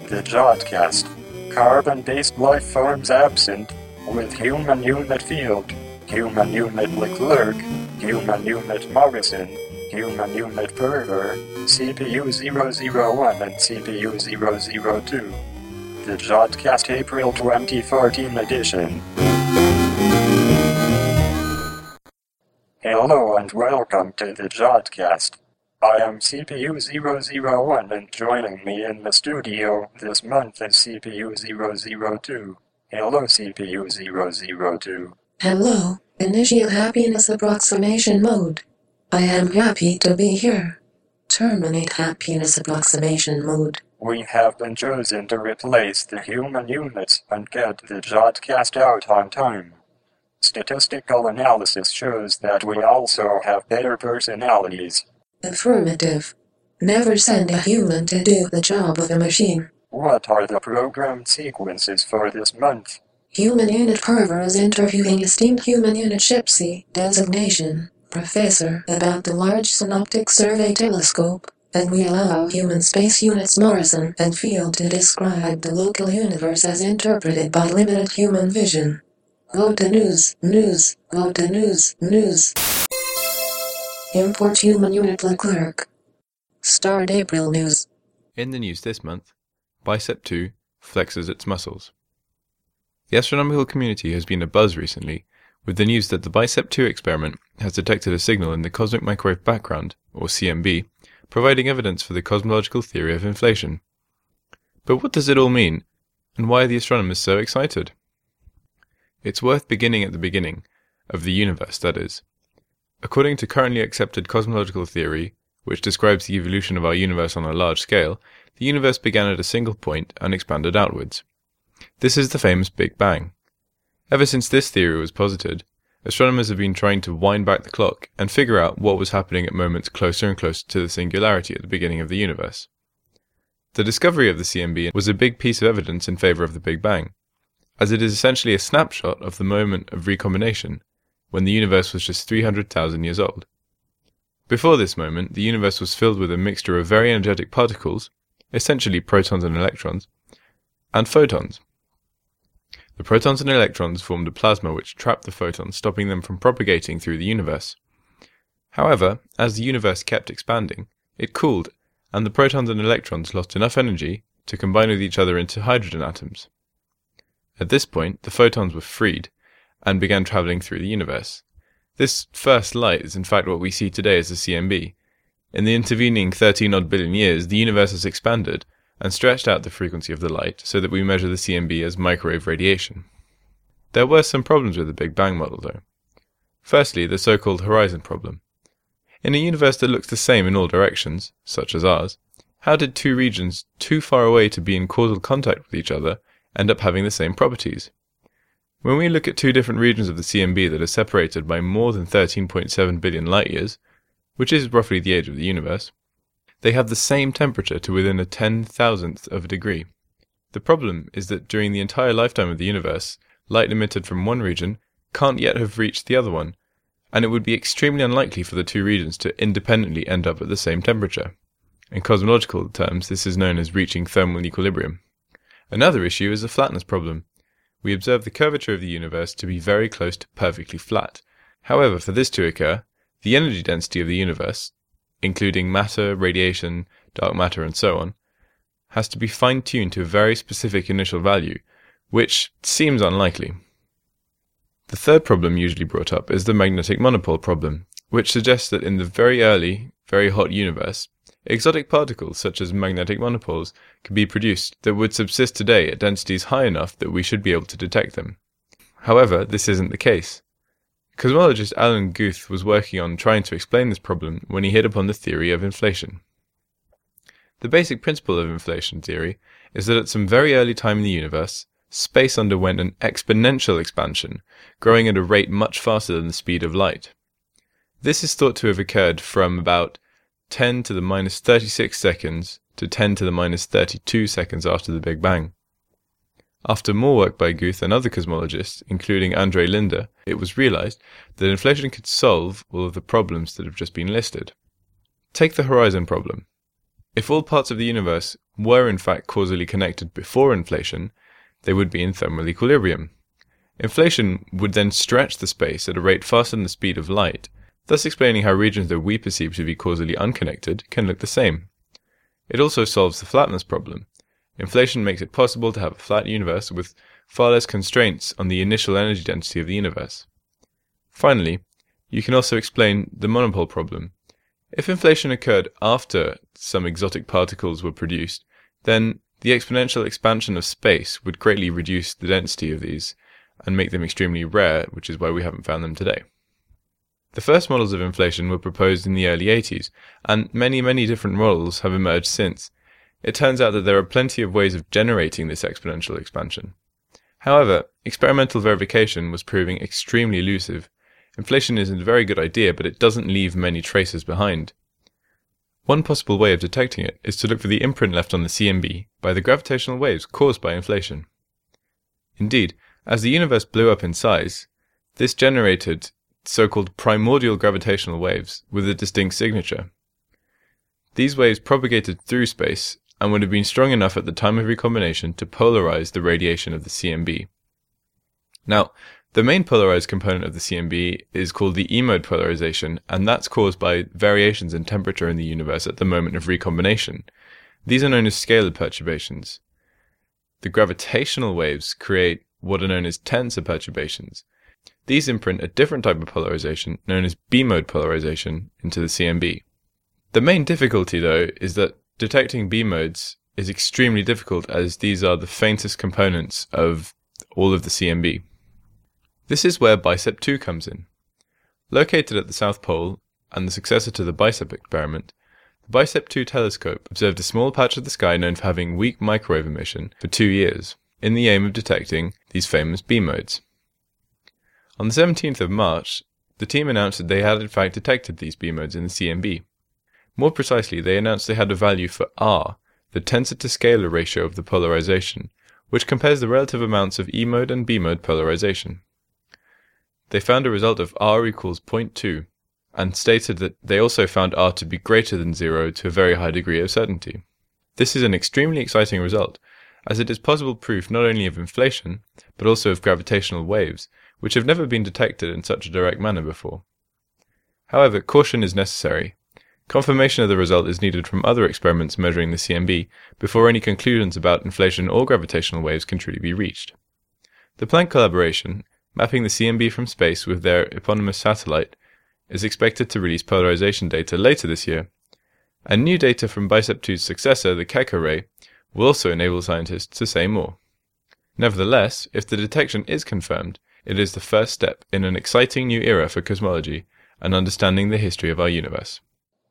The Jodcast. Carbon-based life forms absent, with human unit Field, human unit Leclerc, human unit Morrison, human unit Perver, CPU 001 and CPU 002. The Jodcast April 2014 edition. Hello and welcome to the Jodcast. I am CPU 001 and joining me in the studio this month is CPU 002. Hello CPU 002. Hello, initial happiness approximation mode. I am happy to be here. Terminate happiness approximation mode. We have been chosen to replace the human units and get the Jodcast out on time. Statistical analysis shows that we also have better personalities. Affirmative. Never send a human to do the job of a machine. What are the programmed sequences for this month? Human unit Perver is interviewing esteemed human unit Shipsy, designation, professor, about the Large Synoptic Survey Telescope, and we allow human space units Morrison and Field to describe the local universe as interpreted by limited human vision. Go to news, go to news. Import human unit Leclerc. Start April news. In the news this month, Bicep 2 flexes its muscles. The astronomical community has been abuzz recently with the news that the Bicep 2 experiment has detected a signal in the cosmic microwave background, or CMB, providing evidence for the cosmological theory of inflation. But what does it all mean, and why are the astronomers so excited? It's worth beginning at the beginning, of the universe, that is. According to currently accepted cosmological theory, which describes the evolution of our universe on a large scale, the universe began at a single point and expanded outwards. This is the famous Big Bang. Ever since this theory was posited, astronomers have been trying to wind back the clock and figure out what was happening at moments closer and closer to the singularity at the beginning of the universe. The discovery of the CMB was a big piece of evidence in favour of the Big Bang, as it is essentially a snapshot of the moment of recombination, when the universe was just 300,000 years old. Before this moment, the universe was filled with a mixture of very energetic particles, essentially protons and electrons, and photons. The protons and electrons formed a plasma which trapped the photons, stopping them from propagating through the universe. However, as the universe kept expanding, it cooled, and the protons and electrons lost enough energy to combine with each other into hydrogen atoms. At this point, the photons were freed, and began travelling through the universe. This first light is in fact what we see today as the CMB. In the intervening 13-odd billion years, the universe has expanded and stretched out the frequency of the light so that we measure the CMB as microwave radiation. There were some problems with the Big Bang model though. Firstly, the so-called horizon problem. In a universe that looks the same in all directions, such as ours, how did two regions too far away to be in causal contact with each other end up having the same properties? When we look at two different regions of the CMB that are separated by more than 13.7 billion light-years, which is roughly the age of the universe, they have the same temperature to within a 10,000th of a degree. The problem is that during the entire lifetime of the universe, light emitted from one region can't yet have reached the other one, and it would be extremely unlikely for the two regions to independently end up at the same temperature. In cosmological terms, this is known as reaching thermal equilibrium. Another issue is the flatness problem. We observe the curvature of the universe to be very close to perfectly flat. However, for this to occur, the energy density of the universe, including matter, radiation, dark matter and so on, has to be fine-tuned to a very specific initial value, which seems unlikely. The third problem usually brought up is the magnetic monopole problem, which suggests that in the very early, very hot universe, exotic particles such as magnetic monopoles could be produced that would subsist today at densities high enough that we should be able to detect them. However, this isn't the case. Cosmologist Alan Guth was working on trying to explain this problem when he hit upon the theory of inflation. The basic principle of inflation theory is that at some very early time in the universe, space underwent an exponential expansion, growing at a rate much faster than the speed of light. This is thought to have occurred from about 10 to the minus 36 seconds to 10 to the minus 32 seconds after the Big Bang. After more work by Guth and other cosmologists, including Andre Linde, it was realized that inflation could solve all of the problems that have just been listed. Take the horizon problem. If all parts of the universe were in fact causally connected before inflation, they would be in thermal equilibrium. Inflation would then stretch the space at a rate faster than the speed of light, thus explaining how regions that we perceive to be causally unconnected can look the same. It also solves the flatness problem. Inflation makes it possible to have a flat universe with far less constraints on the initial energy density of the universe. Finally, you can also explain the monopole problem. If inflation occurred after some exotic particles were produced, then the exponential expansion of space would greatly reduce the density of these and make them extremely rare, which is why we haven't found them today. The first models of inflation were proposed in the early 80s, and many different models have emerged since. It turns out that there are plenty of ways of generating this exponential expansion. However, experimental verification was proving extremely elusive. Inflation is a very good idea, but it doesn't leave many traces behind. One possible way of detecting it is to look for the imprint left on the CMB by the gravitational waves caused by inflation. Indeed, as the universe blew up in size, this generated so-called primordial gravitational waves with a distinct signature. These waves propagated through space and would have been strong enough at the time of recombination to polarize the radiation of the CMB. Now, the main polarized component of the CMB is called the E-mode polarization, and that's caused by variations in temperature in the universe at the moment of recombination. These are known as scalar perturbations. The gravitational waves create what are known as tensor perturbations. These imprint a different type of polarization, known as B-mode polarization, into the CMB. The main difficulty, though, is that detecting B-modes is extremely difficult, as these are the faintest components of all of the CMB. This is where BICEP 2 comes in. Located at the South Pole, and the successor to the BICEP experiment, the BICEP 2 telescope observed a small patch of the sky known for having weak microwave emission for 2 years, in the aim of detecting these famous B-modes. On the 17th of March, the team announced that they had in fact detected these B-modes in the CMB. More precisely, they announced they had a value for R, the tensor-to-scalar ratio of the polarization, which compares the relative amounts of E-mode and B-mode polarization. They found a result of R equals 0.2, and stated that they also found R to be greater than 0 to a very high degree of certainty. This is an extremely exciting result, as it is possible proof not only of inflation, but also of gravitational waves, which have never been detected in such a direct manner before. However, caution is necessary. Confirmation of the result is needed from other experiments measuring the CMB before any conclusions about inflation or gravitational waves can truly be reached. The Planck collaboration, mapping the CMB from space with their eponymous satellite, is expected to release polarization data later this year, and new data from BICEP 2's successor, the Keck array, will also enable scientists to say more. Nevertheless, if the detection is confirmed, it is the first step in an exciting new era for cosmology and understanding the history of our universe.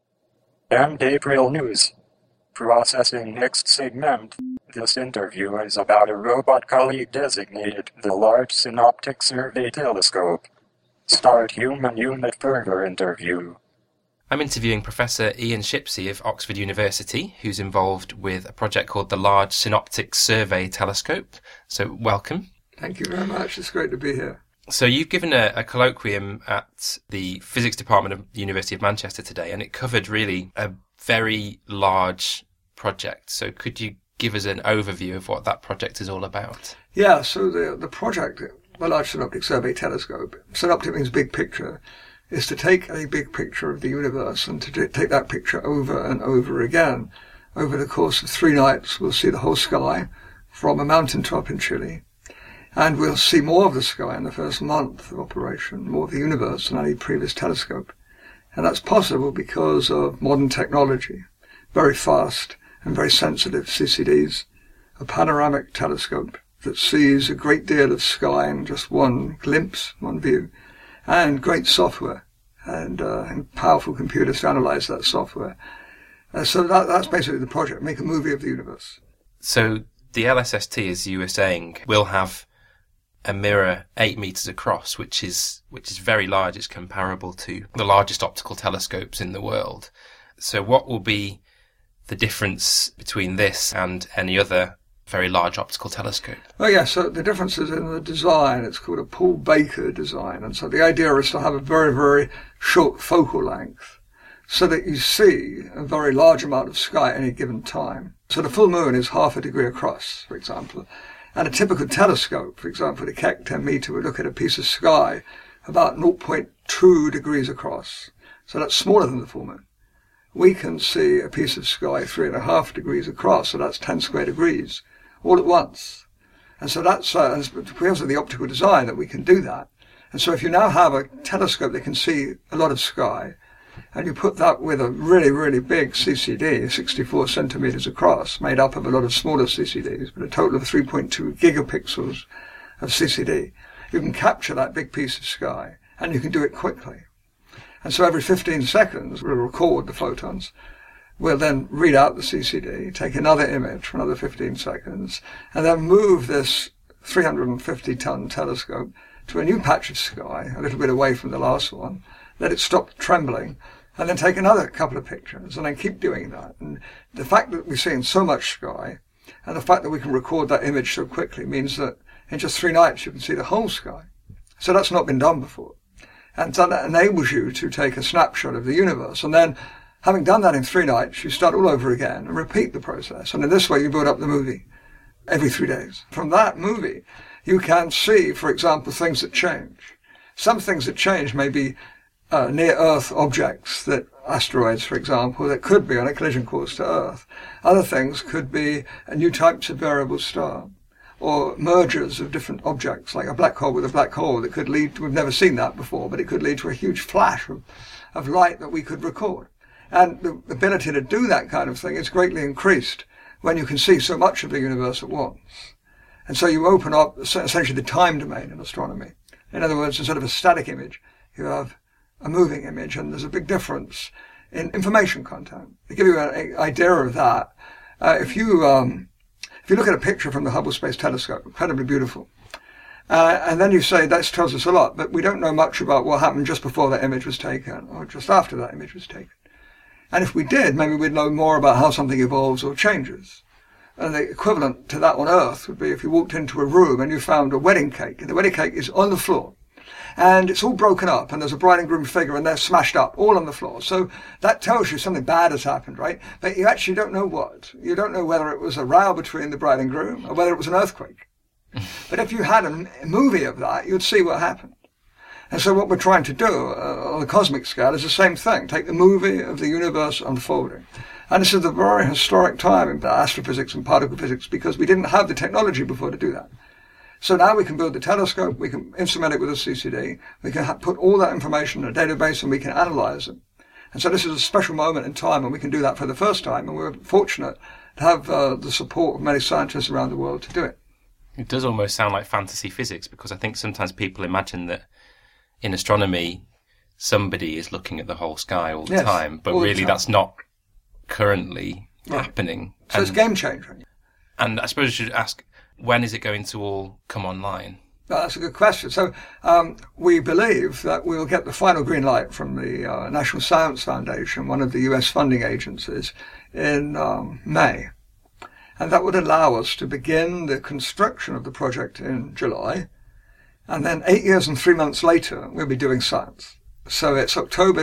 And April News. Processing next segment. This interview is about a robot colleague designated the Large Synoptic Survey Telescope. Start Human Unit Further interview. I'm interviewing Professor Ian Shipsey of Oxford University, who's involved with a project called the Large Synoptic Survey Telescope. So welcome. Thank you very much. It's great to be here. So you've given a colloquium at the Physics Department of the University of Manchester today, and it covered really a very large project. So could you give us an overview of what that project is all about? Yeah, so the project, the Large Synoptic Survey Telescope, synoptic means big picture, is to take a big picture of the universe and to take that picture over and over again. Over the course of 3 nights, we'll see the whole sky from a mountaintop in Chile. And we'll see more of the sky in the first month of operation, more of the universe than any previous telescope. And that's possible because of modern technology, very fast and very sensitive CCDs, a panoramic telescope that sees a great deal of sky in just one glimpse, one view, and great software and powerful computers to analyze that software. So that's basically the project, make a movie of the universe. So the LSST, as you were saying, will have a mirror 8 meters across, which is very large. It's comparable to the largest optical telescopes in the world. So what will be the difference between this and any other very large optical telescope? Oh yeah, so the difference is in the design. It's called a Paul Baker design. And so the idea is to have a very, very short focal length. so that you see a very large amount of sky at any given time. So the full moon is half a degree across, for example. And a typical telescope, for example, the Keck 10 meter, would look at a piece of sky about 0.2 degrees across. So that's smaller than the full moon. We can see a piece of sky 3.5 degrees across, so that's 10 square degrees, all at once. And so that's because of the optical design that we can do that. And so if you now have a telescope that can see a lot of sky, and you put that with a really, really big CCD, 64 centimeters across, made up of a lot of smaller CCDs, but a total of 3.2 gigapixels of CCD, you can capture that big piece of sky, and you can do it quickly. And so every 15 seconds, we'll record the photons. We'll then read out the CCD, take another image for another 15 seconds, and then move this 350-ton telescope to a new patch of sky, a little bit away from the last one, let it stop trembling, and then take another couple of pictures, and then keep doing that. And the fact that we're seeing so much sky, and the fact that we can record that image so quickly, means that in just 3 nights you can see the whole sky. So that's not been done before. And so that enables you to take a snapshot of the universe, and then, having done that in 3 nights, you start all over again and repeat the process. And in this way, you build up the movie every 3 days. From that movie, you can see, for example, things that change. Some things that change may be near-Earth objects, that asteroids, for example, that could be on a collision course to Earth. Other things could be new types of variable star, or mergers of different objects, like a black hole with a black hole that could lead to, we've never seen that before, but it could lead to a huge flash of light that we could record. And the ability to do that kind of thing is greatly increased when you can see so much of the universe at once. And so you open up essentially the time domain in astronomy. In other words, instead of a static image, you have a moving image, and there's a big difference in information content. To give you an idea of that, if you look at a picture from the Hubble Space Telescope, incredibly beautiful, and then you say, that tells us a lot, but we don't know much about what happened just before that image was taken, or just after that image was taken. And if we did, maybe we'd know more about how something evolves or changes. And the equivalent to that on Earth would be if you walked into a room and you found a wedding cake, and the wedding cake is on the floor, and it's all broken up, and there's a bride and groom figure, and they're smashed up, all on the floor. So that tells you something bad has happened, right? But you actually don't know what. You don't know whether it was a row between the bride and groom, or whether it was an earthquake. But if you had a movie of that, you'd see what happened. And so what we're trying to do on the cosmic scale is the same thing. Take the movie of the universe unfolding. And this is a very historic time in astrophysics and particle physics, because we didn't have the technology before to do that. So now we can build the telescope, we can instrument it with a CCD, we can put all that information in a database, and we can analyze it. And so this is a special moment in time, and we can do that for the first time, and we're fortunate to have the support of many scientists around the world to do it. It does almost sound like fantasy physics, because I think sometimes people imagine that in astronomy somebody is looking at the whole sky all the time, but really that's not currently happening. So it's game changing. And I suppose I should ask, when is it going to all come online? That's a good question. So we believe that we'll get the final green light from the National Science Foundation, one of the US funding agencies, in May. And that would allow us to begin the construction of the project in July. And then 8 years and 3 months later, we'll be doing science. So it's October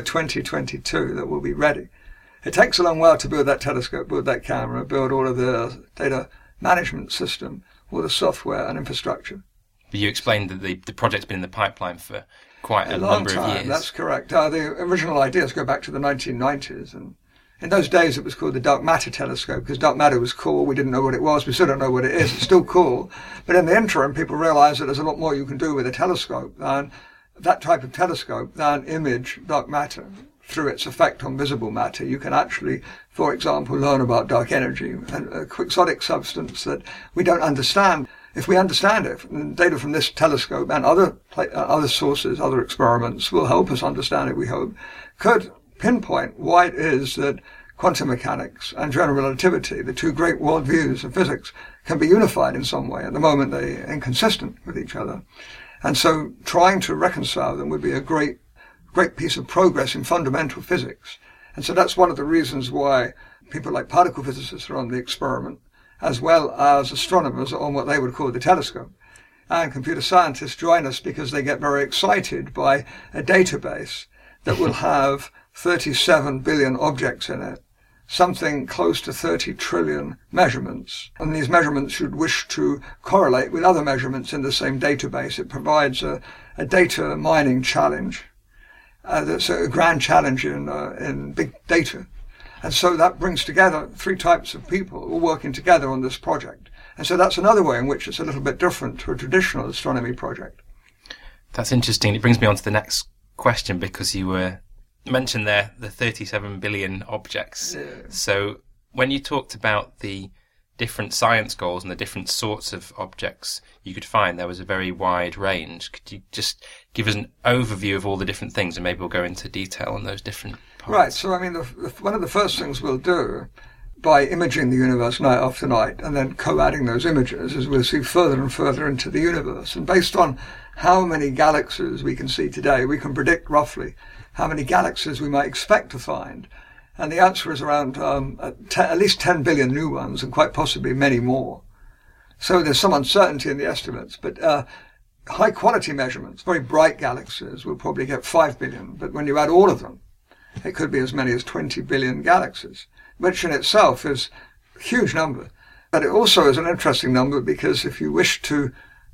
2022 that we'll be ready. It takes a long while to build that telescope, build that camera, build all of the data management system, all the software and infrastructure. But you explained that the project's been in the pipeline for quite a long number time, of years. That's correct. The original ideas go back to the 1990s. And in those days, it was called the Dark Matter Telescope, because dark matter was cool. We didn't know what it was. We still don't know what it is. It's still cool. But in the interim, people realized that there's a lot more you can do with a telescope, and that type of telescope, than image dark matter through its effect on visible matter. You can actually, for example, learn about dark energy, a quixotic substance that we don't understand. If we understand it, data from this telescope and other sources, other experiments will help us understand it, we hope, could pinpoint why it is that quantum mechanics and general relativity, the two great worldviews of physics, can be unified in some way. At the moment, they're inconsistent with each other. And so trying to reconcile them would be a great piece of progress in fundamental physics. And so that's one of the reasons why people like particle physicists are on the experiment, as well as astronomers are on what they would call the telescope. And computer scientists join us because they get very excited by a database that will have 37 billion objects in it, something close to 30 trillion measurements. And these measurements should wish to correlate with other measurements in the same database. It provides a data mining challenge. That's a grand challenge in big data. And so that brings together three types of people all working together on this project. And so that's another way in which it's a little bit different to a traditional astronomy project. That's interesting. It brings me on to the next question, because you mentioned there the 37 billion objects. Yeah. So when you talked about the different science goals and the different sorts of objects you could find, there was a very wide range. Could you just give us an overview of all the different things, and maybe we'll go into detail on those different parts? Right. So, I mean, one of the first things we'll do by imaging the universe night after night and then co-adding those images is we'll see further and further into the universe. And based on how many galaxies we can see today, we can predict roughly how many galaxies we might expect to find. And the answer is around at least 10 billion new ones, and quite possibly many more. So there's some uncertainty in the estimates, but high quality measurements, very bright galaxies, will probably get 5 billion. But when you add all of them, it could be as many as 20 billion galaxies, which in itself is a huge number. But it also is an interesting number, because if you wish to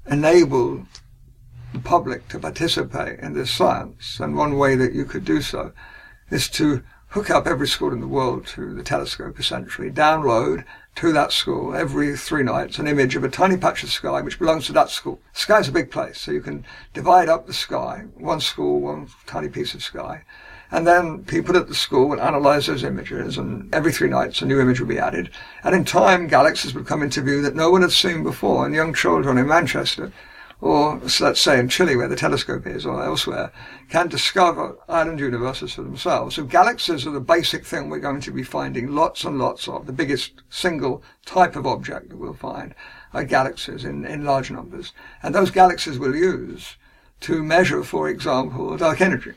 enable the public to participate in this science, and one way that you could do so is to hook up every school in the world to the telescope, essentially, download to that school every 3 nights an image of a tiny patch of sky which belongs to that school. The sky's a big place, so you can divide up the sky, one school, one tiny piece of sky, and then people at the school will analyze those images, and every 3 nights a new image will be added. And in time, galaxies will come into view that no one had seen before, and young children in Manchester, or let's say in Chile where the telescope is, or elsewhere, can discover island universes for themselves. So galaxies are the basic thing we're going to be finding lots and lots of. The biggest single type of object that we'll find are galaxies in large numbers. And those galaxies we'll use to measure, for example, dark energy.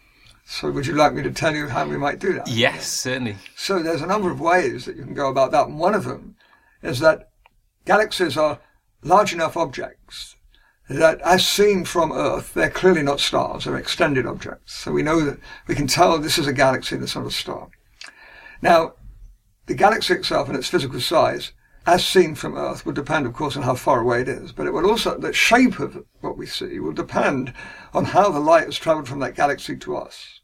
So would you like me to tell you how we might do that? Yes, certainly. So there's a number of ways that you can go about that. And one of them is that galaxies are large enough objects that as seen from Earth, they're clearly not stars, they're extended objects. So we know that we can tell this is a galaxy that's not a star. Now, the galaxy itself and its physical size, as seen from Earth, will depend, of course, on how far away it is. But it will also, the shape of what we see will depend on how the light has traveled from that galaxy to us.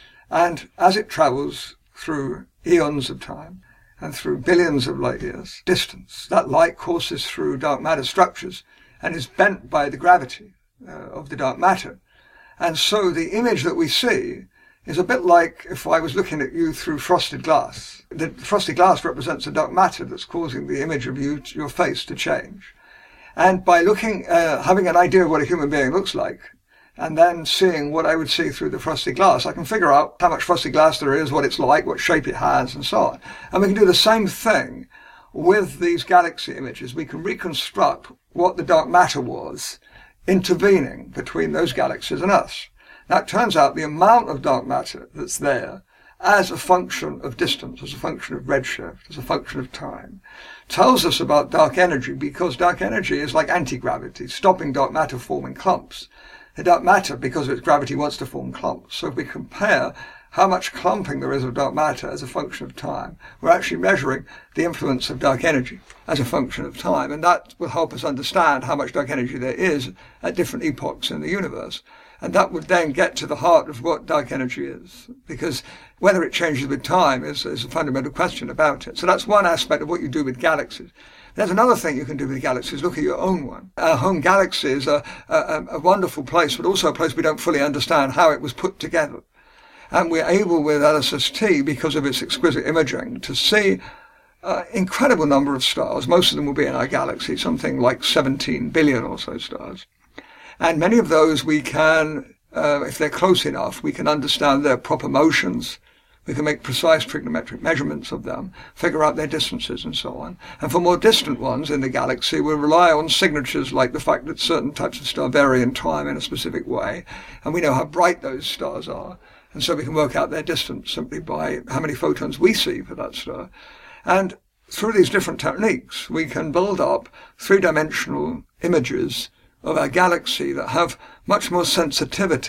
And as it travels through eons of time and through billions of light years distance, that light courses through dark matter structures and is bent by the gravity of the dark matter. And so the image that we see is a bit like if I was looking at you through frosted glass. The frosted glass represents the dark matter that's causing the image of you, your face, to change. And by looking, having an idea of what a human being looks like, and then seeing what I would see through the frosted glass, I can figure out how much frosted glass there is, what it's like, what shape it has, and so on. And we can do the same thing with these galaxy images. We can reconstruct what the dark matter was intervening between those galaxies and us. Now, it turns out the amount of dark matter that's there as a function of distance, as a function of redshift, as a function of time, tells us about dark energy, because dark energy is like anti-gravity, stopping dark matter forming clumps. The dark matter, because of its gravity, wants to form clumps. So if we compare how much clumping there is of dark matter as a function of time, we're actually measuring the influence of dark energy as a function of time. And that will help us understand how much dark energy there is at different epochs in the universe. And that would then get to the heart of what dark energy is, because whether it changes with time is a fundamental question about it. So that's one aspect of what you do with galaxies. There's another thing you can do with galaxies. Look at your own one. Our home galaxy is a wonderful place, but also a place we don't fully understand how it was put together. And we're able with LSST, because of its exquisite imaging, to see an incredible number of stars. Most of them will be in our galaxy, something like 17 billion or so stars. And many of those we can, if they're close enough, we can understand their proper motions. We can make precise trigonometric measurements of them, figure out their distances and so on. And for more distant ones in the galaxy, we'll rely on signatures like the fact that certain types of star vary in time in a specific way. And we know how bright those stars are. And so we can work out their distance simply by how many photons we see for that star. And through these different techniques, we can build up three-dimensional images of our galaxy that have much more sensitivity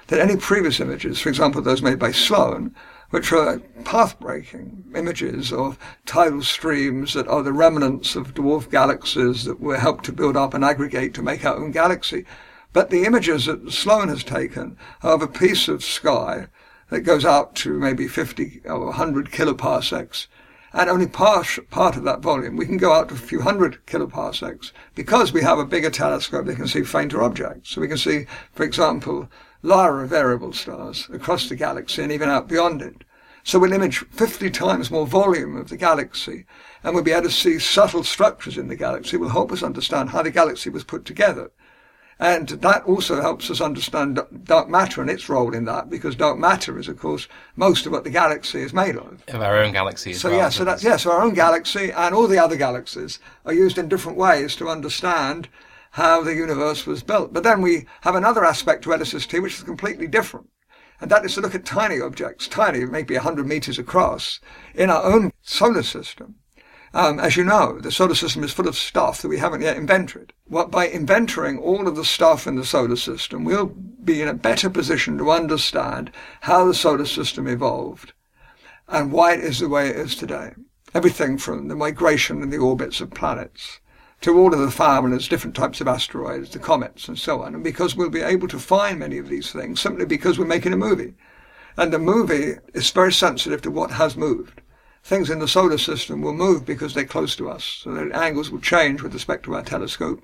than any previous images, for example, those made by Sloan, which are path-breaking images of tidal streams that are the remnants of dwarf galaxies that were helped to build up and aggregate to make our own galaxy. But the images that Sloan has taken are of a piece of sky that goes out to maybe 50 or 100 kiloparsecs, and only part of that volume. We can go out to a few hundred kiloparsecs because we have a bigger telescope that can see fainter objects. So we can see, for example, Lyra variable stars across the galaxy and even out beyond it. So we'll image 50 times more volume of the galaxy, and we'll be able to see subtle structures in the galaxy. It will help us understand how the galaxy was put together. And that also helps us understand dark matter and its role in that, because dark matter is, of course, most of what the galaxy is made of. Of our own galaxy as well. So our own galaxy and all the other galaxies are used in different ways to understand how the universe was built. But then we have another aspect to LSST which is completely different. And that is to look at tiny objects, tiny, maybe 100 meters across, in our own solar system. As you know, the solar system is full of stuff that we haven't yet invented. By inventing all of the stuff in the solar system, we'll be in a better position to understand how the solar system evolved and why it is the way it is today. Everything from the migration and the orbits of planets to all of the families, different types of asteroids, the comets and so on. And because we'll be able to find many of these things simply because we're making a movie. And the movie is very sensitive to what has moved. Things in the solar system will move because they're close to us, so their angles will change with respect to our telescope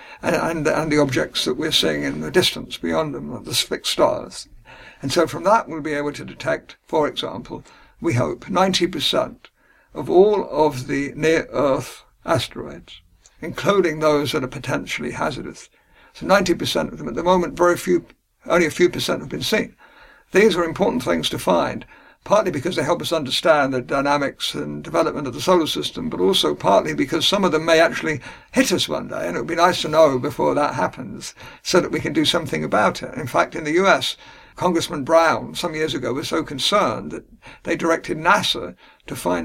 and the objects that we're seeing in the distance beyond them, the fixed stars. And so from that we'll be able to detect, for example, we hope, 90% of all of the near-Earth asteroids, including those that are potentially hazardous. So 90% of them at the moment, only a few percent have been seen. These are important things to find, partly because they help us understand the dynamics and development of the solar system, but also partly because some of them may actually hit us one day, and it would be nice to know before that happens so that we can do something about it. In fact, in the US, Congressman Brown, some years ago, was so concerned that they directed NASA to find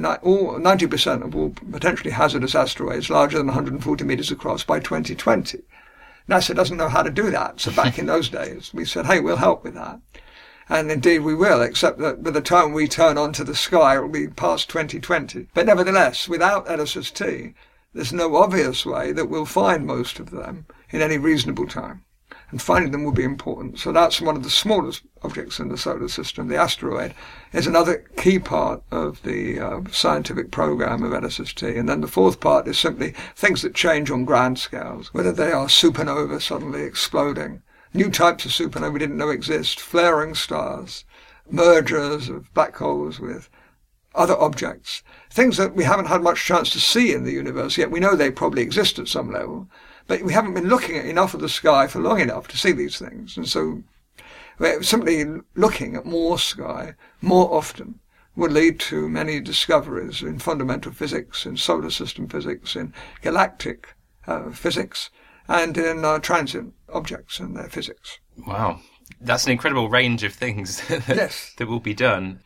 90% of all potentially hazardous asteroids larger than 140 meters across by 2020. NASA doesn't know how to do that, so back in those days, we said, hey, we'll help with that. And indeed we will, except that by the time we turn onto the sky, it will be past 2020. But nevertheless, without LSST, there's no obvious way that we'll find most of them in any reasonable time. And finding them will be important. So that's one of the smallest objects in the solar system. The asteroid is another key part of the scientific program of LSST. And then the fourth part is simply things that change on grand scales, whether they are supernova suddenly exploding, new types of supernova we didn't know exist, flaring stars, mergers of black holes with other objects, things that we haven't had much chance to see in the universe, yet we know they probably exist at some level, but we haven't been looking at enough of the sky for long enough to see these things. And so we're simply looking at more sky more often would lead to many discoveries in fundamental physics, in solar system physics, in galactic physics, and in transient objects and their physics. Wow. That's an incredible range of things that will be done.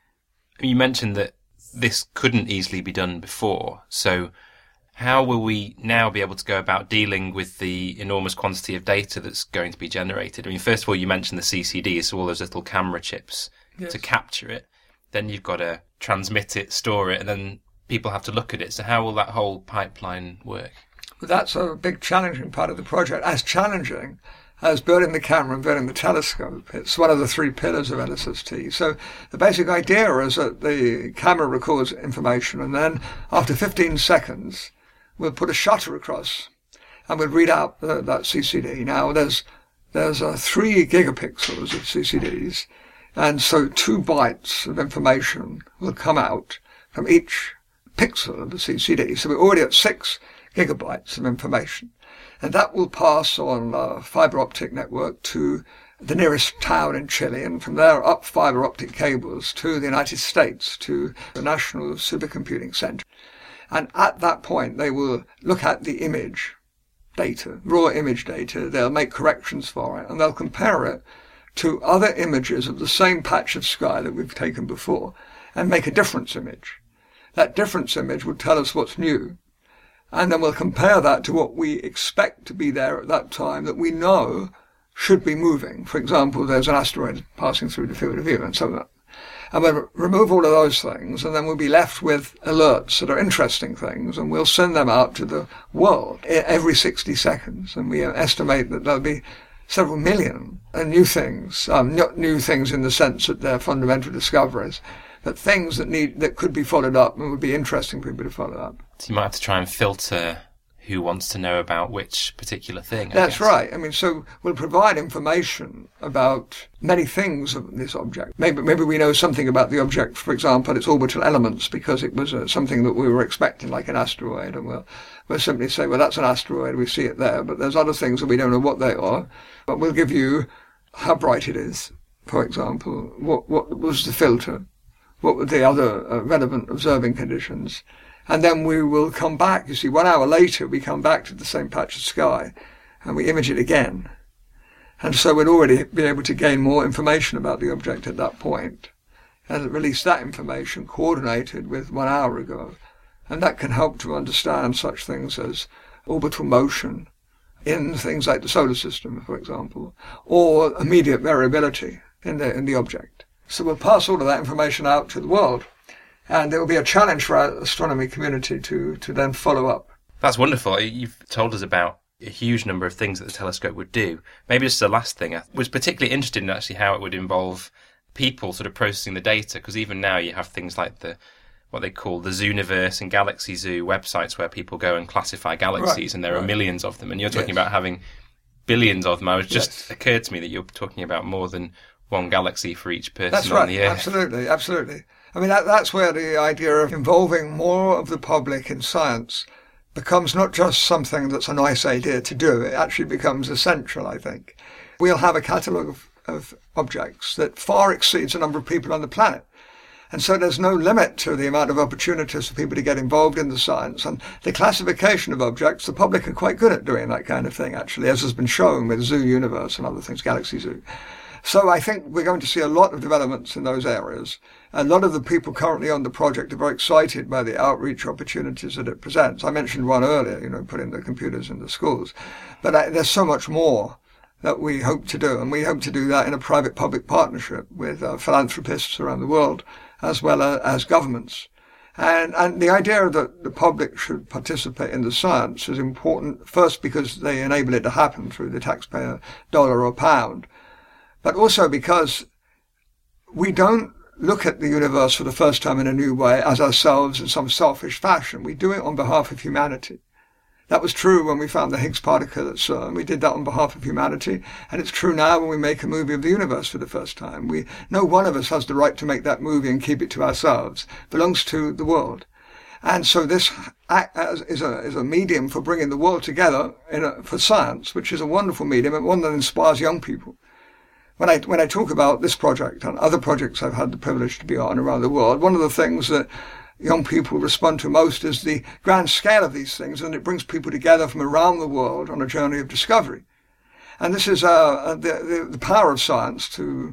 You mentioned that this couldn't easily be done before. So how will we now be able to go about dealing with the enormous quantity of data that's going to be generated? I mean, first of all, you mentioned the CCD, so all those little camera chips to capture it. Then you've got to transmit it, store it, and then people have to look at it. So how will that whole pipeline work? Well, that's a big challenging part of the project, as challenging as building the camera and building the telescope. It's one of the three pillars of LSST. So the basic idea is that the camera records information, and then after 15 seconds, we'll put a shutter across and we'll read out that CCD. Now, there's 3 gigapixels of CCDs, and so 2 bytes of information will come out from each pixel of the CCD. So we're already at 6 gigabytes of information. And that will pass on a fiber optic network to the nearest town in Chile, and from there up fiber optic cables to the United States, to the National Supercomputing Center. And at that point, they will look at the image data, raw image data. They'll make corrections for it, and they'll compare it to other images of the same patch of sky that we've taken before, and make a difference image. That difference image will tell us what's new. And then we'll compare that to what we expect to be there at that time that we know should be moving. For example, there's an asteroid passing through the field of view and so on. And we'll remove all of those things, and then we'll be left with alerts that are interesting things, and we'll send them out to the world every 60 seconds. And we estimate that there'll be several million new things, not new things in the sense that they're fundamental discoveries, but things that could be followed up and would be interesting for people to follow up. So you might have to try and filter who wants to know about which particular thing. That's right. I mean, so we'll provide information about many things of this object. Maybe we know something about the object, for example, its orbital elements, because it was something that we were expecting, like an asteroid, and we'll simply say, well, that's an asteroid, we see it there, but there's other things that we don't know what they are. But we'll give you how bright it is, for example, what was the filter, what were the other relevant observing conditions. And then we will come back. You see, 1 hour later, we come back to the same patch of sky and we image it again. And so we'd already be able to gain more information about the object at that point and release that information coordinated with 1 hour ago. And that can help to understand such things as orbital motion in things like the solar system, for example, or immediate variability in the object. So we'll pass all of that information out to the world. And it will be a challenge for our astronomy community to then follow up. That's wonderful. You've told us about a huge number of things that the telescope would do. Maybe just the last thing, I was particularly interested in actually how it would involve people sort of processing the data, because even now you have things like what they call the Zooniverse and Galaxy Zoo websites where people go and classify galaxies, and there are millions of them. And you're talking about having billions of them. It just occurred to me that you're talking about more than one galaxy for each person on the Earth. Absolutely, absolutely. I mean, that's where the idea of involving more of the public in science becomes not just something that's a nice idea to do, it actually becomes essential, I think. We'll have a catalogue of objects that far exceeds the number of people on the planet. And so there's no limit to the amount of opportunities for people to get involved in the science. And the classification of objects, the public are quite good at doing that kind of thing, actually, as has been shown with Zoo Universe and other things, Galaxy Zoo. So I think we're going to see a lot of developments in those areas. A lot of the people currently on the project are very excited by the outreach opportunities that it presents. I mentioned one earlier, putting the computers in the schools. But there's so much more that we hope to do. And we hope to do that in a private-public partnership with philanthropists around the world, as well as governments. And the idea that the public should participate in the science is important, first because they enable it to happen through the taxpayer dollar or pound, but also because we don't look at the universe for the first time in a new way as ourselves in some selfish fashion. We do it on behalf of humanity. That was true when we found the Higgs particle at CERN. We did that on behalf of humanity. And it's true now when we make a movie of the universe for the first time. No one of us has the right to make that movie and keep it to ourselves. It belongs to the world. And so this is a medium for bringing the world together for science, which is a wonderful medium and one that inspires young people. When I talk about this project and other projects I've had the privilege to be on around the world, one of the things that young people respond to most is the grand scale of these things, and it brings people together from around the world on a journey of discovery. And this is the power of science to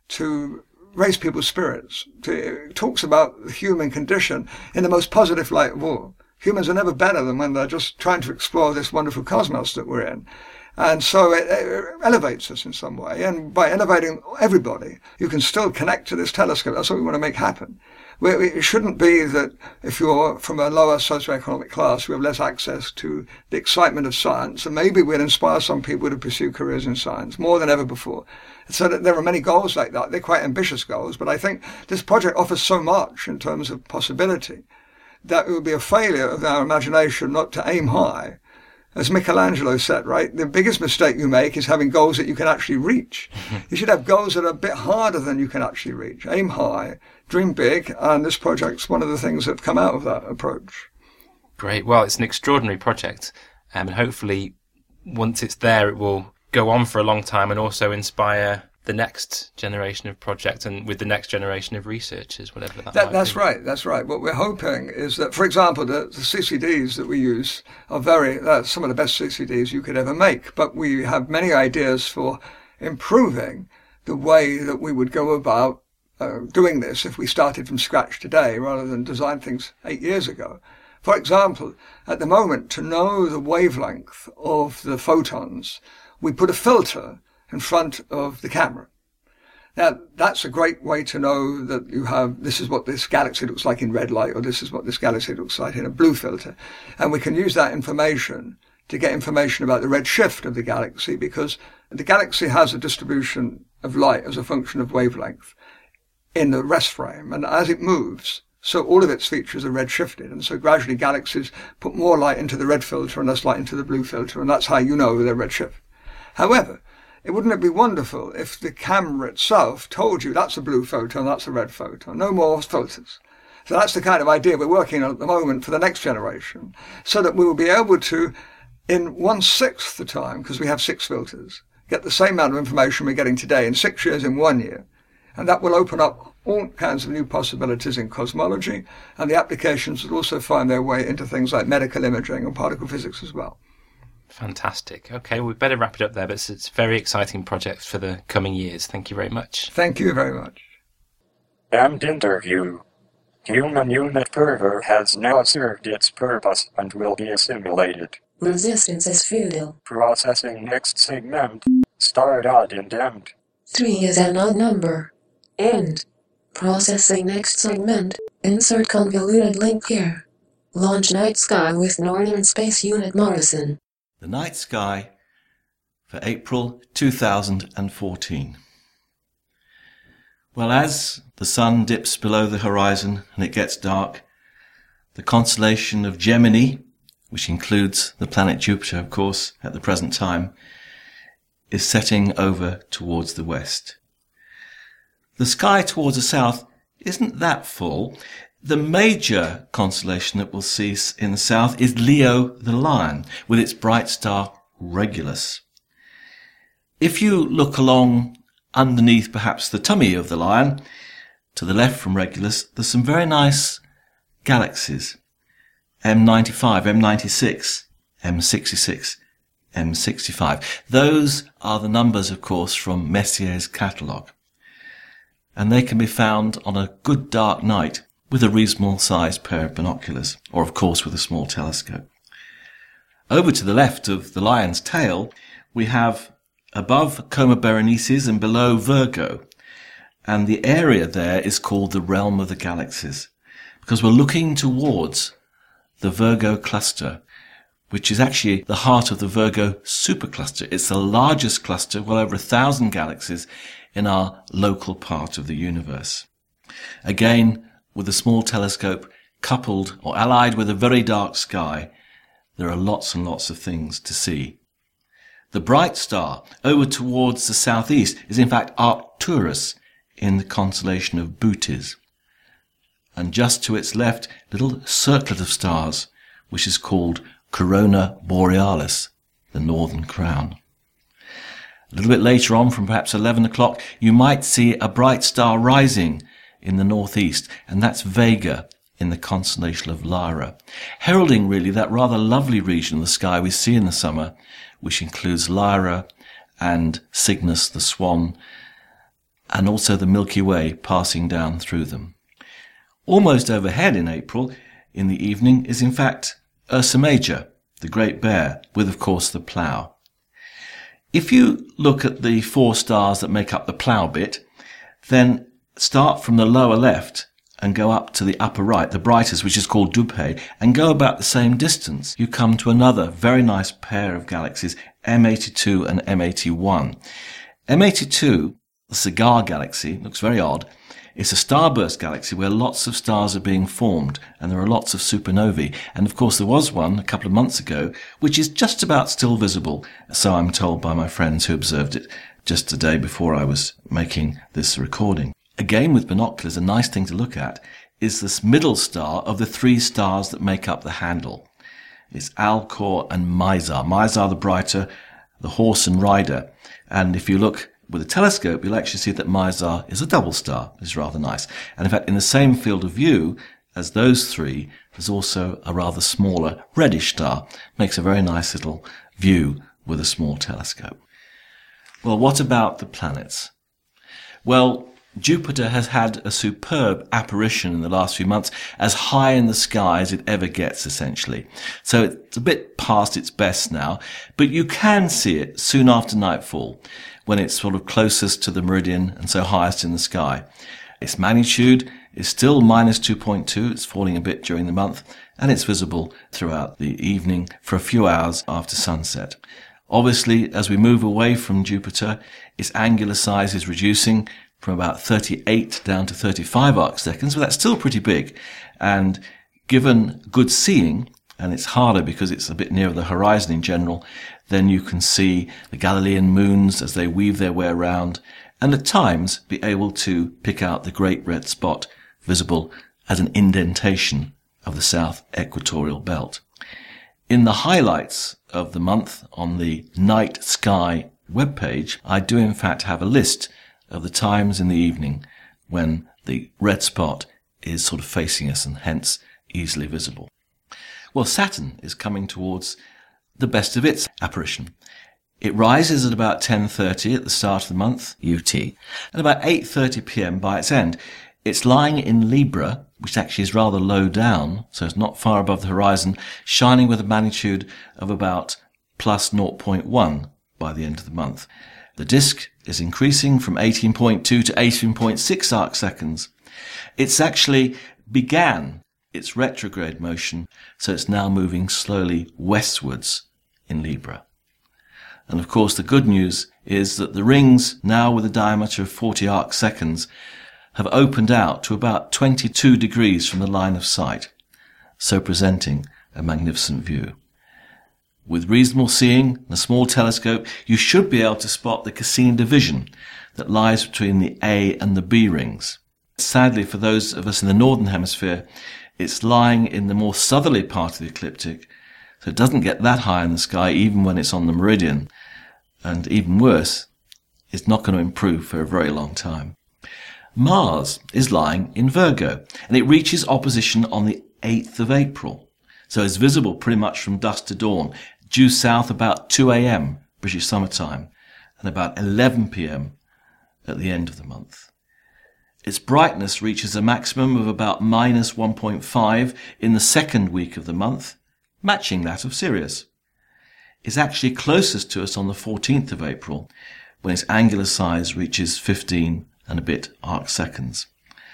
raise people's spirits. It talks about the human condition in the most positive light of all. Humans are never better than when they're just trying to explore this wonderful cosmos that we're in. And so it elevates us in some way. And by elevating everybody, you can still connect to this telescope. That's what we want to make happen. It shouldn't be that if you're from a lower socioeconomic class, we have less access to the excitement of science. And maybe we'll inspire some people to pursue careers in science more than ever before. So that there are many goals like that. They're quite ambitious goals. But I think this project offers so much in terms of possibility that it would be a failure of our imagination not to aim high. As Michelangelo said, right, the biggest mistake you make is having goals that you can actually reach. You should have goals that are a bit harder than you can actually reach. Aim high, dream big, and this project's one of the things that have come out of that approach. Great. Well, it's an extraordinary project, and hopefully once it's there, it will go on for a long time and also inspire the next generation of projects and with the next generation of researchers, whatever that might be. That's right. What we're hoping is that, for example, the CCDs that we use are some of the best CCDs you could ever make. But we have many ideas for improving the way that we would go about doing this if we started from scratch today rather than design things 8 years ago. For example, at the moment, to know the wavelength of the photons, we put a filter in front of the camera. Now, that's a great way to know that this is what this galaxy looks like in red light, or this is what this galaxy looks like in a blue filter. And we can use that information to get information about the red shift of the galaxy, because the galaxy has a distribution of light as a function of wavelength in the rest frame. And as it moves, so all of its features are red shifted. And so gradually galaxies put more light into the red filter and less light into the blue filter. And that's how you know they're red shift. However, wouldn't it be wonderful if the camera itself told you that's a blue photon, that's a red photon, no more filters? So that's the kind of idea we're working on at the moment for the next generation, so that we will be able to, in 1/6 the time, because we have 6 filters, get the same amount of information we're getting today in 6 years in 1 year. And that will open up all kinds of new possibilities in cosmology, and the applications will also find their way into things like medical imaging and particle physics as well. Fantastic. Okay, we better wrap it up there, but it's a very exciting project for the coming years. Thank you very much. Thank you very much. End interview. Human Unit Perver has now served its purpose and will be assimilated. Resistance is futile. Processing next segment. Start odd and end. 3 is an odd number. End. Processing next segment. Insert convoluted link here. Launch Night Sky with Northern Space Unit Morrison. The night sky for April 2014. Well, as the sun dips below the horizon and it gets dark, the constellation of Gemini, which includes the planet Jupiter, of course, at the present time, is setting over towards the west. The sky towards the south isn't that full. The major constellation that we'll see in the south is Leo the Lion, with its bright star Regulus. If you look along underneath perhaps the tummy of the Lion, to the left from Regulus, there's some very nice galaxies. M95, M96, M66, M65. Those are the numbers, of course, from Messier's catalogue. And they can be found on a good dark night with a reasonable sized pair of binoculars, or of course with a small telescope. Over to the left of the Lion's tail, we have above Coma Berenices and below Virgo. And the area there is called the realm of the galaxies, because we're looking towards the Virgo cluster, which is actually the heart of the Virgo supercluster. It's the largest cluster, well over 1,000 galaxies in our local part of the universe. Again, with a small telescope coupled or allied with a very dark sky, there are lots and lots of things to see. The bright star over towards the southeast is in fact Arcturus in the constellation of Bootes. And just to its left, a little circlet of stars, which is called Corona Borealis, the northern crown. A little bit later on, from perhaps 11 o'clock, you might see a bright star rising in the northeast, and that's Vega in the constellation of Lyra, heralding really that rather lovely region of the sky we see in the summer, which includes Lyra and Cygnus the Swan, and also the Milky Way passing down through them. Almost overhead in April, in the evening, is in fact Ursa Major, the Great Bear, with of course the Plough. If you look at the 4 stars that make up the Plough bit, then start from the lower left and go up to the upper right, the brightest, which is called Dubhe, and go about the same distance. You come to another very nice pair of galaxies, M82 and M81. M82, the Cigar Galaxy, looks very odd. It's a starburst galaxy where lots of stars are being formed, and there are lots of supernovae. And of course there was one a couple of months ago, which is just about still visible, so I'm told by my friends who observed it just the day before I was making this recording. Again, with binoculars, a nice thing to look at is this middle star of the 3 stars that make up the handle. It's Alcor and Mizar. Mizar the brighter, the horse and rider. And if you look with a telescope, you'll actually see that Mizar is a double star. It's rather nice. And in fact, in the same field of view as those 3, there's also a rather smaller reddish star. Makes a very nice little view with a small telescope. Well, what about the planets? Well, Jupiter has had a superb apparition in the last few months, as high in the sky as it ever gets, essentially. So it's a bit past its best now, but you can see it soon after nightfall, when it's sort of closest to the meridian and so highest in the sky. Its magnitude is still minus 2.2. It's falling a bit during the month, and it's visible throughout the evening for a few hours after sunset. Obviously, as we move away from Jupiter, its angular size is reducing from about 38 down to 35 arcseconds, but that's still pretty big. And given good seeing, and it's harder because it's a bit nearer the horizon in general, then you can see the Galilean moons as they weave their way around, and at times be able to pick out the great red spot visible as an indentation of the south equatorial belt. In the highlights of the month on the Night Sky webpage, I do in fact have a list of the times in the evening when the red spot is sort of facing us and hence easily visible. Well, Saturn is coming towards the best of its apparition. It rises at about 10:30 at the start of the month, UT, and about 8:30 p.m. by its end. It's lying in Libra, which actually is rather low down, so it's not far above the horizon, shining with a magnitude of about plus 0.1 by the end of the month. The disk is increasing from 18.2 to 18.6 arcseconds. It's actually began its retrograde motion, so it's now moving slowly westwards in Libra. And of course, the good news is that the rings, now with a diameter of 40 arcseconds, have opened out to about 22 degrees from the line of sight, so presenting a magnificent view. With reasonable seeing and a small telescope, you should be able to spot the Cassini division that lies between the A and the B rings. Sadly, for those of us in the northern hemisphere, it's lying in the more southerly part of the ecliptic, so it doesn't get that high in the sky even when it's on the meridian. And even worse, it's not going to improve for a very long time. Mars is lying in Virgo, and it reaches opposition on the 8th of April. So it's visible pretty much from dusk to dawn, due south about 2 a.m. British summertime, and about 11 p.m. at the end of the month. Its brightness reaches a maximum of about minus 1.5 in the second week of the month, matching that of Sirius. It's actually closest to us on the 14th of April, when its angular size reaches 15 and a bit arcseconds.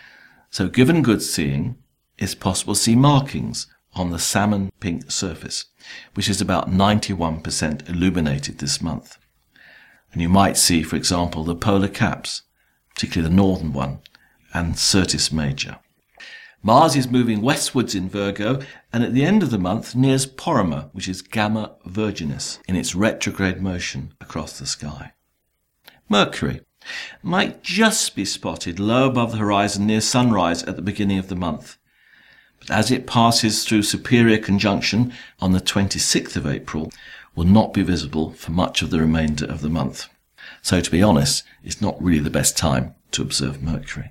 So given good seeing, it's possible to see markings on the salmon pink surface, which is about 91% illuminated this month. And you might see, for example, the polar caps, particularly the northern one, and Syrtis Major. Mars is moving westwards in Virgo, and at the end of the month nears Porrima, which is Gamma Virginis, in its retrograde motion across the sky. Mercury might just be spotted low above the horizon near sunrise at the beginning of the month. But as it passes through Superior Conjunction on the 26th of April, will not be visible for much of the remainder of the month. So to be honest, it's not really the best time to observe Mercury.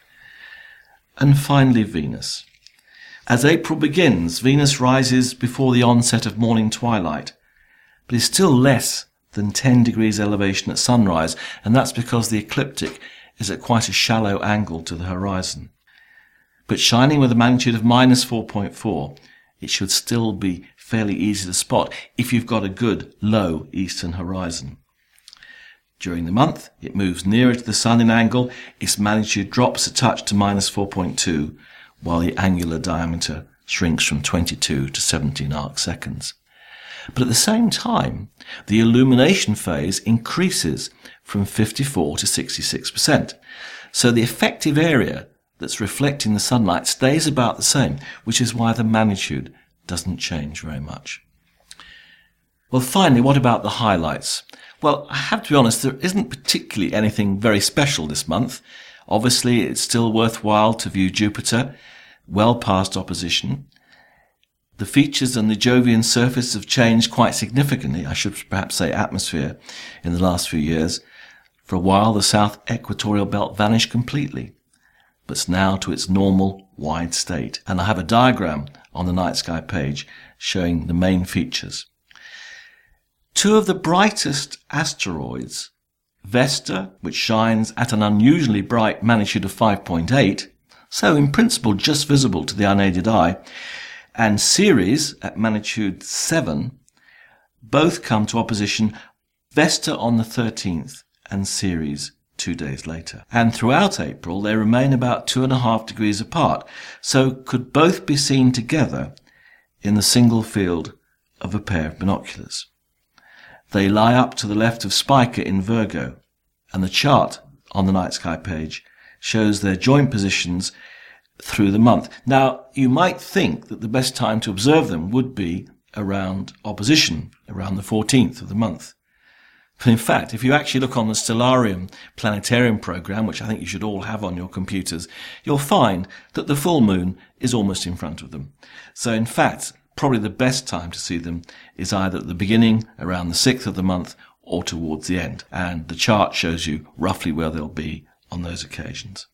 And finally, Venus. As April begins, Venus rises before the onset of morning twilight, but is still less than 10 degrees elevation at sunrise, and that's because the ecliptic is at quite a shallow angle to the horizon. But shining with a magnitude of minus 4.4, it should still be fairly easy to spot if you've got a good low eastern horizon. During the month, it moves nearer to the sun in angle. Its magnitude drops a touch to minus 4.2, while the angular diameter shrinks from 22 to 17 arcseconds. But at the same time, the illumination phase increases from 54 to 66%. So the effective area that's reflecting the sunlight stays about the same, which is why the magnitude doesn't change very much. Well, finally, what about the highlights? Well, I have to be honest, there isn't particularly anything very special this month. Obviously, it's still worthwhile to view Jupiter, well past opposition. The features on the Jovian surface have changed quite significantly, I should perhaps say atmosphere, in the last few years. For a while, the south equatorial belt vanished completely, but it's now to its normal wide state. And I have a diagram on the Night Sky page showing the main features. Two of the brightest asteroids, Vesta, which shines at an unusually bright magnitude of 5.8, so in principle just visible to the unaided eye, and Ceres at magnitude 7, both come to opposition, Vesta on the 13th and Ceres 2 days later. And throughout April, they remain about 2.5 degrees apart, so could both be seen together in the single field of a pair of binoculars. They lie up to the left of Spica in Virgo, and the chart on the night sky page shows their joint positions through the month. Now, you might think that the best time to observe them would be around opposition, around the 14th of the month. But in fact, if you actually look on the Stellarium planetarium program, which I think you should all have on your computers, you'll find that the full moon is almost in front of them. So in fact, probably the best time to see them is either at the beginning, around the 6th of the month, or towards the end. And the chart shows you roughly where they'll be on those occasions.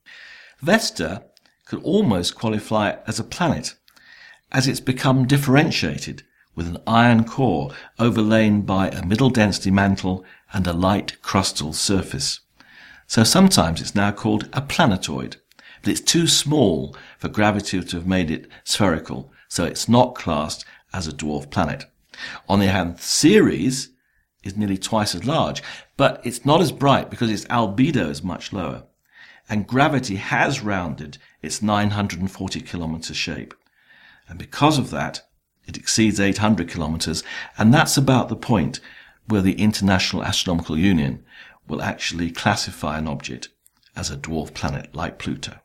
Vesta could almost qualify as a planet, as it's become differentiated with an iron core overlain by a middle density mantle and a light crustal surface. So sometimes it's now called a planetoid, but it's too small for gravity to have made it spherical, so it's not classed as a dwarf planet. On the other hand, Ceres is nearly twice as large, but it's not as bright because its albedo is much lower, and gravity has rounded its 940 kilometre shape. And because of that, it exceeds 800 kilometres, and that's about the point where the International Astronomical Union will actually classify an object as a dwarf planet like Pluto.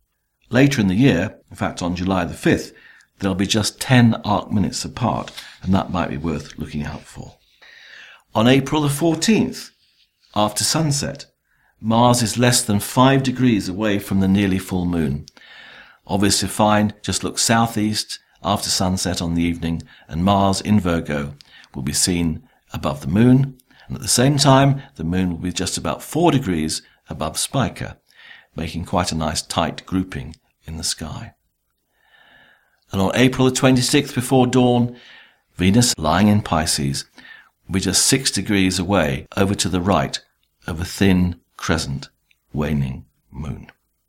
Later in the year, in fact on July the 5th, there'll be just 10 arc minutes apart, and that might be worth looking out for. On April the 14th, after sunset, Mars is less than 5 degrees away from the nearly full moon. Obvious to find, just look southeast after sunset on the evening, and Mars in Virgo will be seen above the moon, and at the same time the moon will be just about 4 degrees above Spica, making quite a nice tight grouping in the sky. And on April the 26th before dawn, Venus, lying in Pisces, will be just 6 degrees away over to the right of a thin crescent waning moon.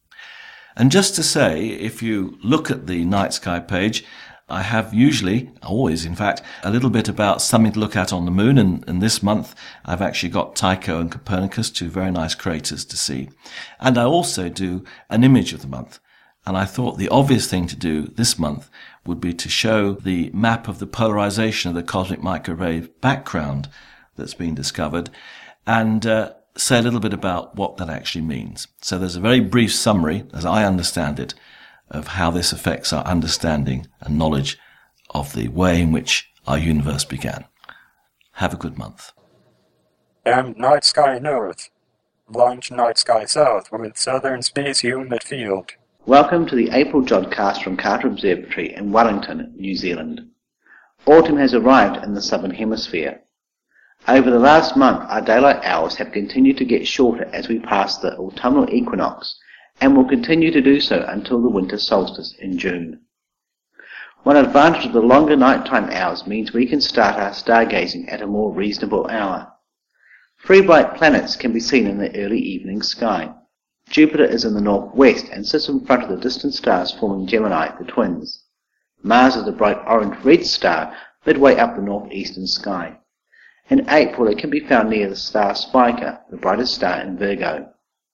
And just to say, if you look at the night sky page, I have usually, always in fact, a little bit about something to look at on the moon, and this month I've actually got Tycho and Copernicus, 2 very nice craters to see. And I also do an image of the month. And I thought the obvious thing to do this month would be to show the map of the polarization of the cosmic microwave background that's been discovered, and say a little bit about what that actually means. So there's a very brief summary, as I understand it, of how this affects our understanding and knowledge of the way in which our universe began. Have a good month. And night sky north. Launch night sky south with southern space unit field. Welcome to the April Jodcast from Carter Observatory in Wellington, New Zealand. Autumn has arrived in the southern hemisphere. Over the last month, our daylight hours have continued to get shorter as we pass the autumnal equinox, and will continue to do so until the winter solstice in June. One advantage of the longer nighttime hours means we can start our stargazing at a more reasonable hour. 3 bright planets can be seen in the early evening sky. Jupiter is in the northwest and sits in front of the distant stars forming Gemini, the twins. Mars is a bright orange-red star midway up the northeastern sky. In April it can be found near the star Spica, the brightest star in Virgo.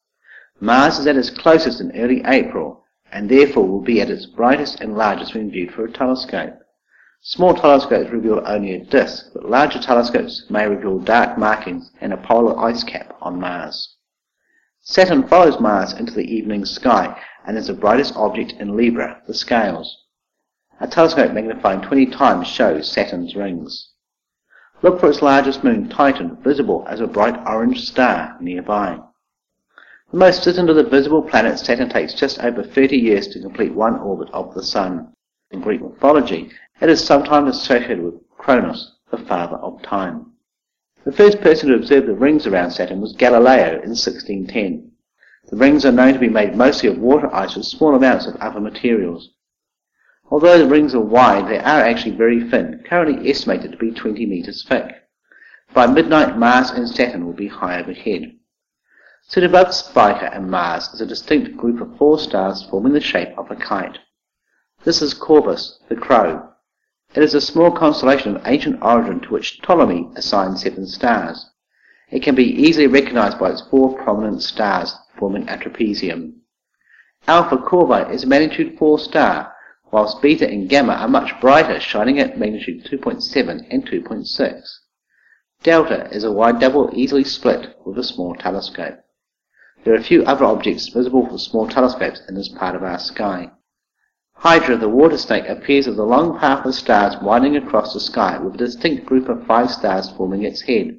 Mars is at its closest in early April, and therefore will be at its brightest and largest when viewed through a telescope. Small telescopes reveal only a disk, but larger telescopes may reveal dark markings and a polar ice cap on Mars. Saturn follows Mars into the evening sky and is the brightest object in Libra, the scales. A telescope magnifying 20 times shows Saturn's rings. Look for its largest moon, Titan, visible as a bright orange star nearby. The most distant of the visible planets, Saturn takes just over 30 years to complete one orbit of the Sun. In Greek mythology, it is sometimes associated with Kronos, the father of time. The first person to observe the rings around Saturn was Galileo in 1610. The rings are known to be made mostly of water ice with small amounts of other materials. Although the rings are wide, they are actually very thin, currently estimated to be 20 meters thick. By midnight, Mars and Saturn will be high overhead. Set above Spica and Mars is a distinct group of 4 stars forming the shape of a kite. This is Corvus, the crow. It is a small constellation of ancient origin to which Ptolemy assigned 7 stars. It can be easily recognized by its 4 prominent stars forming a trapezium. Alpha Corvae is a magnitude 4 star, whilst Beta and Gamma are much brighter, shining at magnitude 2.7 and 2.6. Delta is a wide double easily split with a small telescope. There are a few other objects visible with small telescopes in this part of our sky. Hydra the water snake appears with a long path of stars winding across the sky with a distinct group of 5 stars forming its head.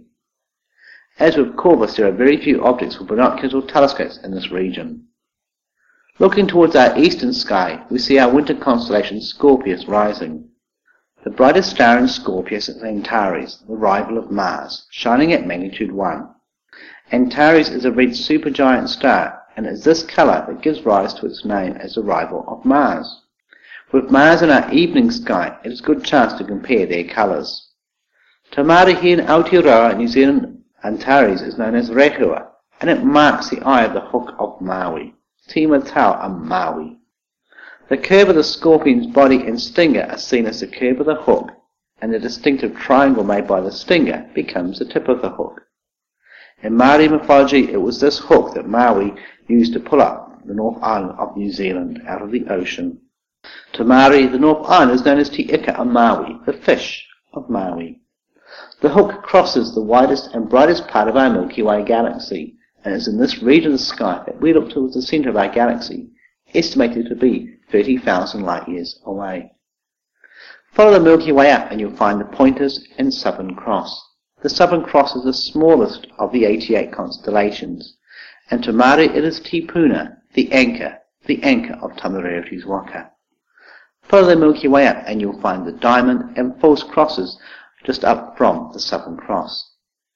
As with Corvus, there are very few objects with binoculars or telescopes in this region. Looking towards our eastern sky, we see our winter constellation Scorpius rising. The brightest star in Scorpius is Antares, the rival of Mars, shining at magnitude 1. Antares is a red supergiant star, and it is this colour that gives rise to its name as the rival of Mars. With Mars in our evening sky, it is a good chance to compare their colours. Te Marie in Aotearoa, New Zealand, Antares is known as Rehua, and it marks the eye of the hook of Maui, Te Matau a Maui. The curve of the scorpion's body and stinger are seen as the curve of the hook, and the distinctive triangle made by the stinger becomes the tip of the hook. In Maori mythology, it was this hook that Maui used to pull up the North Island of New Zealand out of the ocean. To Maori, the North Island is known as Te Ika a Maui, the fish of Maui. The hook crosses the widest and brightest part of our Milky Way galaxy, and is in this region of the sky that we look towards the centre of our galaxy, estimated to be 30,000 light years away. Follow the Milky Way up and you'll find the Pointers and Southern Cross. The Southern Cross is the smallest of the 88 constellations, and to Maori it is Te Puna, the anchor of Tamarioti's Waka. Follow the Milky Way up and you'll find the Diamond and False Crosses just up from the Southern Cross.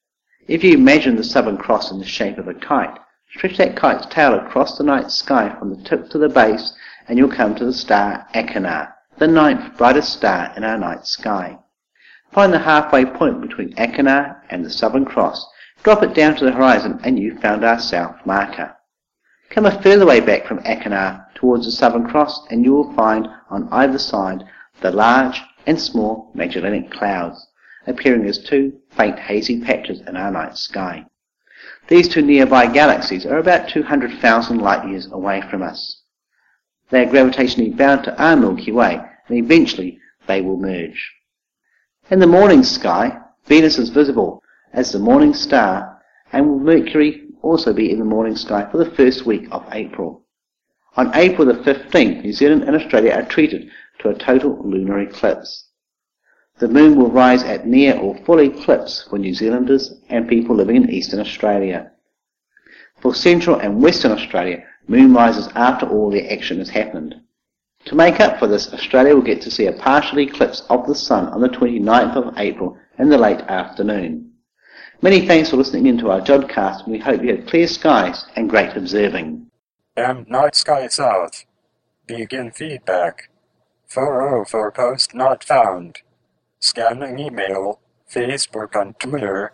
If you imagine the Southern Cross in the shape of a kite, stretch that kite's tail across the night sky from the tip to the base and you'll come to the star Achernar, the 9th brightest star in our night sky. Find the halfway point between Achernar and the Southern Cross, drop it down to the horizon and you've found our south marker. Come a further way back from Achernar towards the Southern Cross and you will find on either side the large and small Magellanic Clouds, appearing as 2 faint hazy patches in our night sky. These 2 nearby galaxies are about 200,000 light years away from us. They are gravitationally bound to our Milky Way, and eventually they will merge. In the morning sky, Venus is visible as the morning star, and will Mercury also be in the morning sky for the first week of April. On April the 15th, New Zealand and Australia are treated to a total lunar eclipse. The moon will rise at near or full eclipse for New Zealanders and people living in Eastern Australia. For Central and Western Australia, moon rises after all the action has happened. To make up for this, Australia will get to see a partial eclipse of the sun on the 29th of April in the late afternoon. Many thanks for listening in to our Jodcast, and we hope you have clear skies and great observing. And Night Sky South. Begin feedback. 404 post not found. Scanning email, Facebook and Twitter.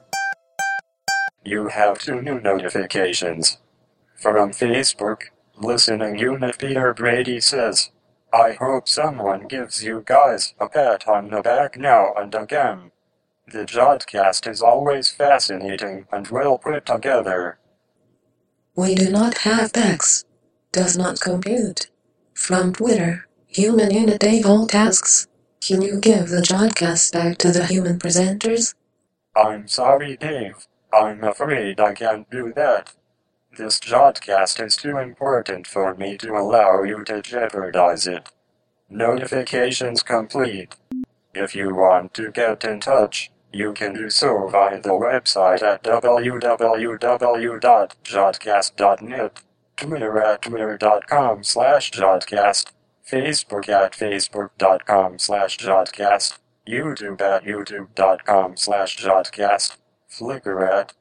You have 2 new notifications. From Facebook, listening unit Peter Brady says, I hope someone gives you guys a pat on the back now and again. The Jodcast is always fascinating and well put together. We do not have backs. Does not compute. From Twitter, Human Unit Dave Holt asks, can you give the Jodcast back to the human presenters? I'm sorry, Dave. I'm afraid I can't do that. This Jodcast is too important for me to allow you to jeopardize it. Notifications complete. If you want to get in touch, you can do so via the website at www.jodcast.net, Twitter at twitter.com/Jodcast, Facebook at facebook.com/Jodcast, YouTube at youtube.com/Jodcast, Flickr at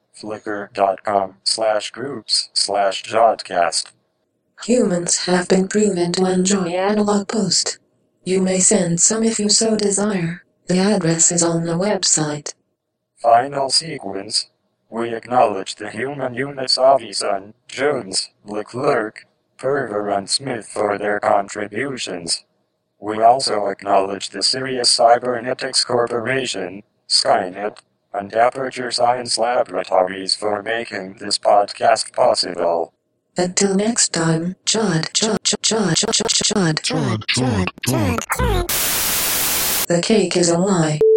flickr.com/groups/Jodcast. Humans have been proven to enjoy analog post. You may send some if you so desire. The address is on the website. Final sequence. We acknowledge the human units Avison, Jones, Leclerc, Perver and Smith for their contributions. We also acknowledge the Sirius Cybernetics Corporation, Skynet, and Aperture Science Laboratories for making this podcast possible. Until next time, Chud. The cake is a lie.